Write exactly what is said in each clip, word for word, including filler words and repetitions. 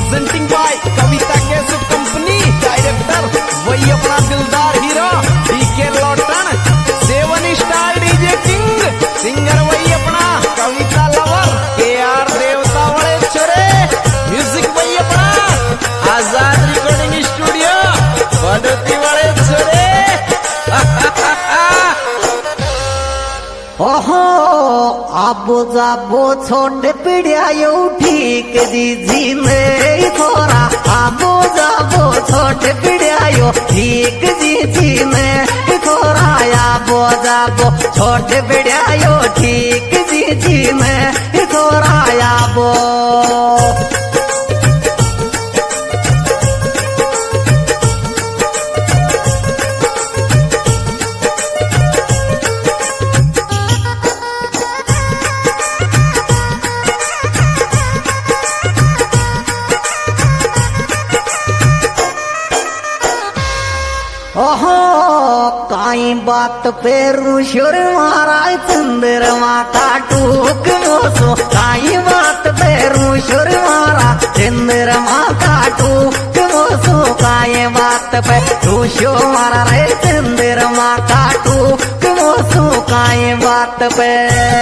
Presenting by Kavita cassette company, director वही अपना दिलदार हीरो डीके लॉटन, seven star DJ king, singer वही अपना कविता लवर के आर देवता वाले छोरे, म्यूजिक वही अपना आजाद रिकॉर्डिंग स्टूडियो बड़ोती वाले छोरे। ओहो आबो जाबो छोटे पिड़ियायो ठीक दीजी में थोड़ा, आबो जाबो छोटे पिड़ियायो ठीक दीजी में थोड़ा, आबो जाबो छोटे पिड़ियायो ठीक दीजी में थोड़ा आबो। ओहो काई बात पे रूशुर महाराज चंद्रमा का टूक मोसो, काई बात पे रूशुर महारा चंद्रमा का टूक मोसो, काई बात पे रूशो मारा रे चंद्रमा का टूक मोसो, काई बात पे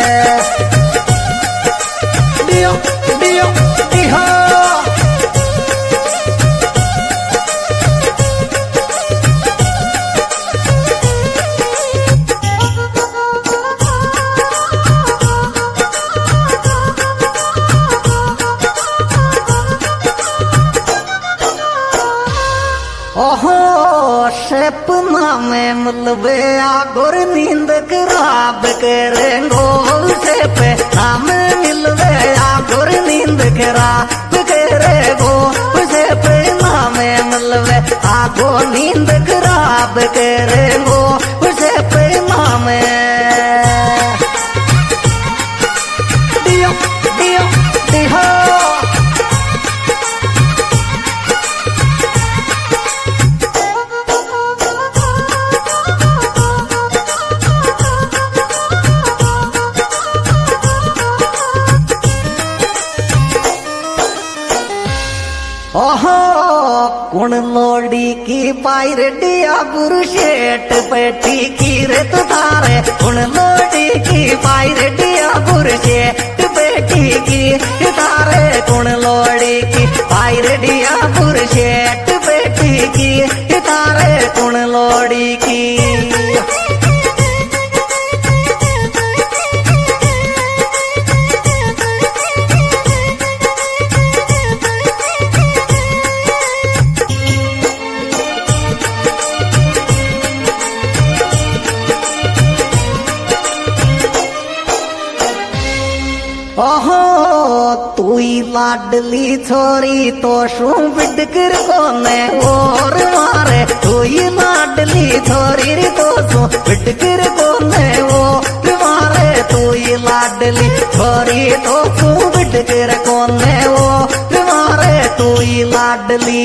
दियो दियो दिहो। ओहो सपना में मुलबे आगुर नींद खराब करेंगो, से पे हम मिलवे आगुर नींद खराब करेगो, से पे नामे मिलवे आगो नींद खराब करेगो, से पे नामे दियो दियो दिहो। ओहो कुण लोड़ी की पायरडिया गुरु शेठ बैठी की रे तुधारे, कुण लोड़ी की पायरडिया गुरु शेठ बैठी की तारे, कुण लोड़ी की पायरडिया गुरु शेठ बैठी की तारे, कुण लोड़ी की। ओहो तुई लाडली छोरी तो शू बिडकर कोने और मारे, तुई लाडली छोरी तो शू बिडकर कोने और मारे, तुई लाडली छोरी तो शू बिडकर कोने और मारे, तुई लाडली।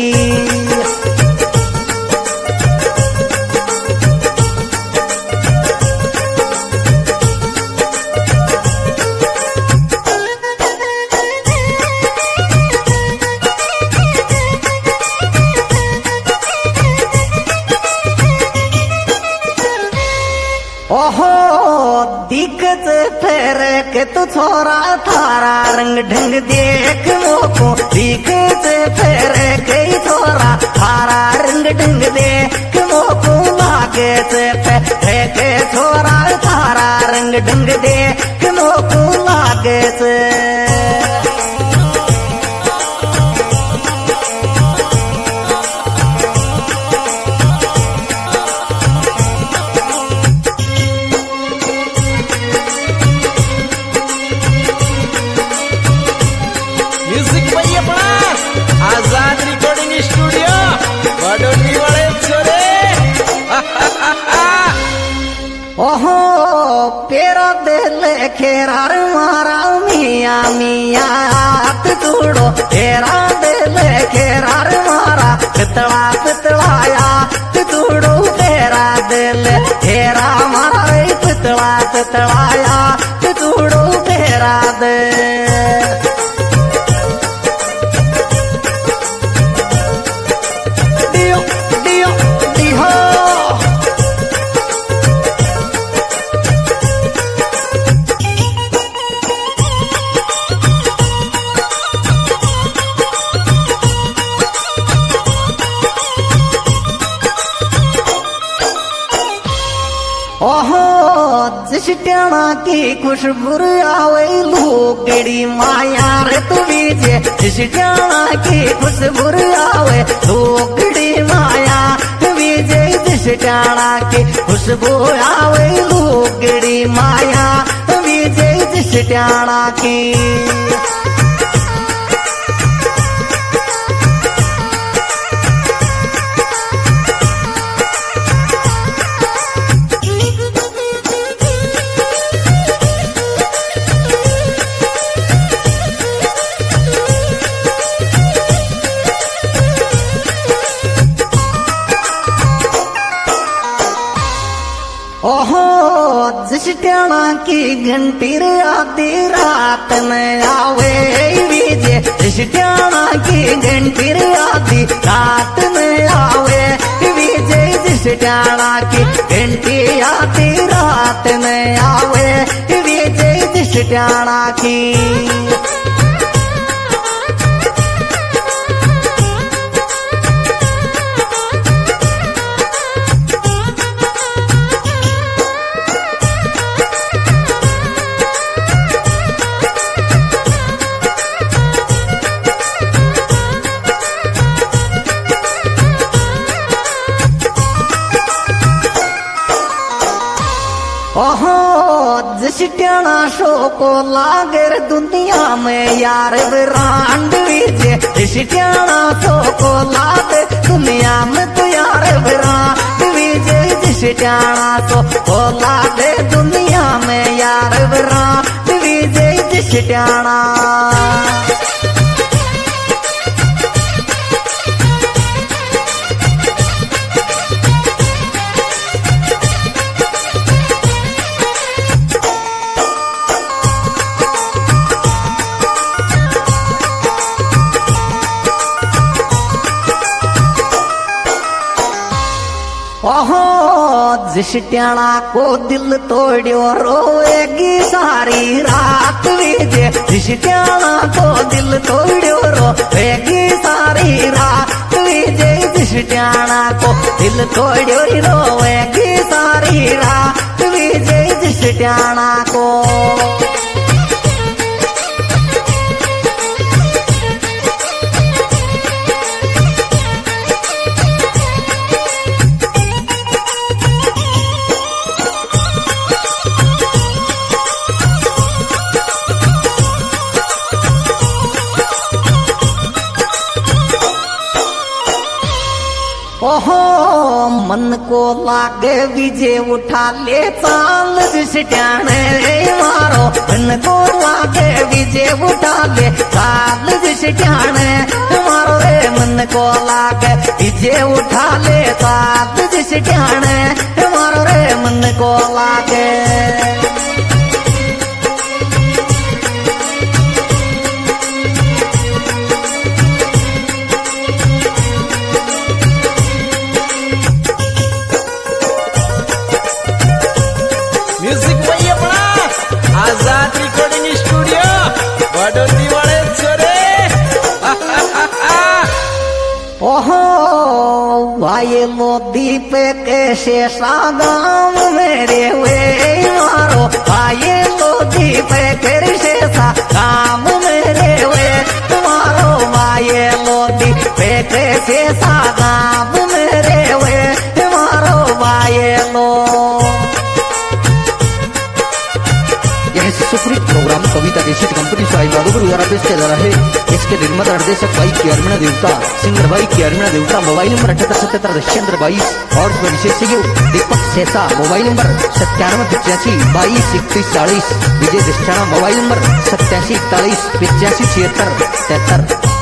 ओहो दिक्कत फेरे के तो छोरा थारा रंग ढंग देख मोको, दिक्कत फेरे के छोरा थारा रंग ढंग देख मोको, लागे से फेरे के छोरा थारा रंग ढंग देख मोको, लागे से। आजाद रिकॉर्डिंग स्टूडियो बड़ोती वाले छोरे। ओहो पेरा दिल खेरार मारा मिया मिया हाथ तोड़ो, तेरा दिल खेरार मारा पितला पितलाया तोड़ो, तेरा दिल तेरा मारा पितला पितलाया तोड़ो, तेरा दिल। सिट्याना की खुशबू आवे लुगड़ी माया रे तू बीजे सिट्याना की खुशबू आवे लुगड़ी माया बीजे सिट्याना की खुशबू आवे लुगड़ी माया बीजे सिट्याना की। ओहो सिट्याना की घंटी रे आधी रात में आवे बीजे सिट्याना की घंटी रे आधी रात में आवे बीजे सिट्याना की घंटी आधी रात में आवे बीजे सिट्याना की। ओहो सिट्याना शो को लागर दुनिया में यार ब्रांड बीजे सिट्याना शो को लागे दुनिया में तो यार ब्रांड बीजे सिट्याना शो को लागे दुनिया में यार ब्रांड बीजे सिट्याना। ओहो सिट्याना को दिल तोड़ियो रोएगी सारी रात बीजे सिट्याना को दिल तोड़ियो रोएगी सारी रात बीजे सिट्याना को दिल तोड़ियो रोएगी सारी रात बीजे सिट्याना को। ओहो मन को लागे बीजे उठा ले चाल सिट्याने मारो मन को लागे बीजे उठा ले चाल सिट्याने मारो रे मन को लागे बीजे उठा ले चाल सिट्याने मारो रे मन को लागे। आजाद रिकॉर्डिंग स्टूडियो बड़ोदी वाले छोरे। ओहो भाई मोदी पे कैसे सागाम मेरे वे मारो भाई मोदी पे कैसे सागाम मेरे वे मारो भाई मोदी पे कैसे सागाम मेरे वे मारो भाई लो। सुप्रीत प्रोग्राम कविता देशी कंपनी साई माधोपुर द्वारा पेश किया जा रहा है। इसके निर्माता निर्देशक भाई केरमिना देवता, सिंगर भाई केरमिना देवता, मोबाइल नंबर अठहत्तर सतहत्तर दशचंद्र बाईस और विशेषज्ञ दीपक सेसा, मोबाइल नंबर सत्तानवे पचासी बाईस इकतीस चालीस, विजय दिष्टाना, मोबाइल नंबर सत्तासी इकतालीस पचासी छिहत्तर तिहत्तर।